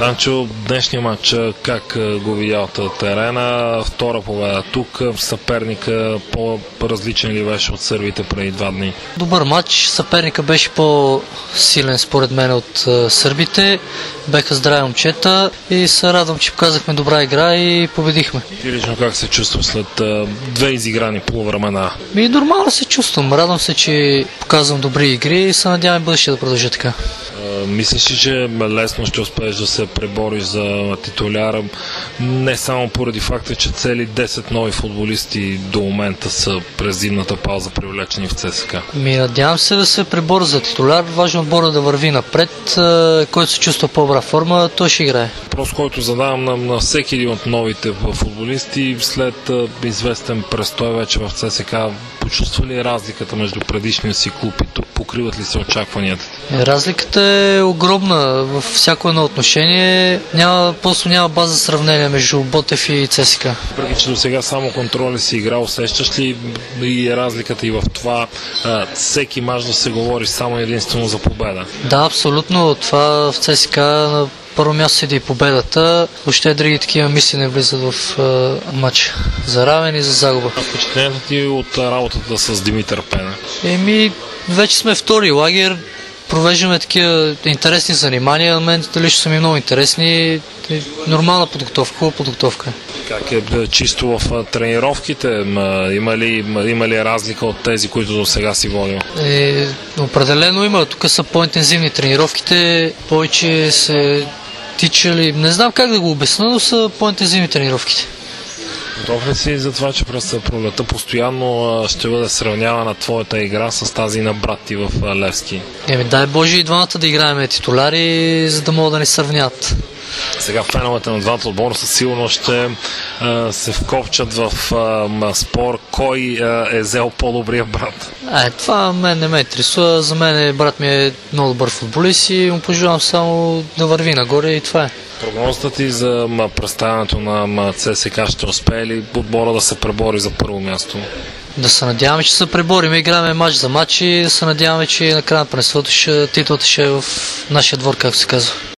Анчо, днешния матч, как го видял терена? Втора победа тук, съперника по-различен ли беше от сърбите преди 2 дни? Добър матч, съперника беше по-силен според мен от сърбите, беха здрави момчета и се радвам, че показахме добра игра и победихме. Ти лично как се чувства след 2 изиграни полувремена? Нормално се чувствам, радвам се, че показвам добри игри и се надявам бъдеще да продължа така. Мислиш ли, че лесно ще успееш да се пребориш за титуляра, не само поради факта, че цели 10 нови футболисти до момента са през зимната пауза привлечени в ЦСКА? Надявам се да се преборя за титуляр, важно отбора да върви напред, който се чувства по-добра форма, той ще играе. Въпрос, който задавам на всеки един от новите футболисти, след известен престой вече в ЦСКА, почувства ли разликата между предишния си клуб и тук? Покриват ли се очакванията? Разликата е огромна във всяко едно отношение. Просто няма база за сравнение между Ботев и ЦСКА. Въпреки че до сега само контроли си играл, усещаш ли и разликата и в това всеки мач да се говори само единствено за победа? Да, абсолютно. Това в ЦСКА на първо място седи и победата. Въобще други такива мисли не влизат в матча. За равен и за загуба. Впечатлението ти от работата с Димитър Пене? Вече сме втори лагер. Провеждаме такива интересни занимания. На мен лично са ми много интересни. Нормална подготовка, хубава подготовка. Как е чисто в тренировките? Има ли разлика от тези, които до сега си водил? Определено има. Тук са по-интензивни тренировките. Повече се тичали. Не знам как да го обясня, но са по-интензивни тренировките. Готов ли си за това, че през пролета постоянно ще бъде сравнявана твоята игра с тази на брат ти в Левски? Дай Боже и двамата да играем титуляри, за да могат да ни сравнят. Сега феновете на двата отбора със сигурно ще се вкопчат в спор кой е взел по-добрия брат. Това мен не ме интересува. За мен брат ми е много добър футболист и му пожелавам само да върви нагоре и това е. Прогнозата ти за представянето на ЦСКА ще успее ли отбора да се пребори за първо място? Да се надяваме, че се преборим. Играем матч за матч и да се надяваме, че на края на първенството титлата ще е в нашия двор, както се казва.